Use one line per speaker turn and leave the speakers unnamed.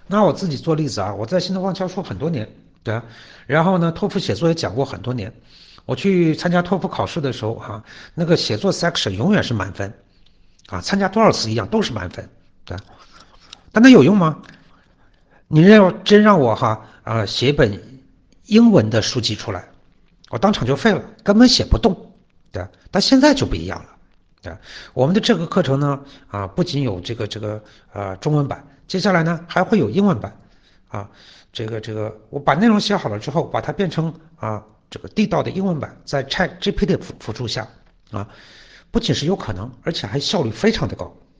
那我自己做例子啊，我在新东方教书很多年，对啊，然后呢，托福写作也讲过很多年。我去参加托福考试的时候啊，那个写作 section 永远是满分啊，参加多少次一样都是满分，对啊，但那有用吗？你要真让我写一本英文的书籍出来，我当场就废了，根本写不动，对吧？但现在就不一样了，对吧？我们的这个课程呢，不仅有中文版，接下来呢还会有英文版，啊，我把内容写好了之后，把它变成这个地道的英文版，在 ChatGPT 的辅助下啊，不仅是有可能，而且还效率非常的高。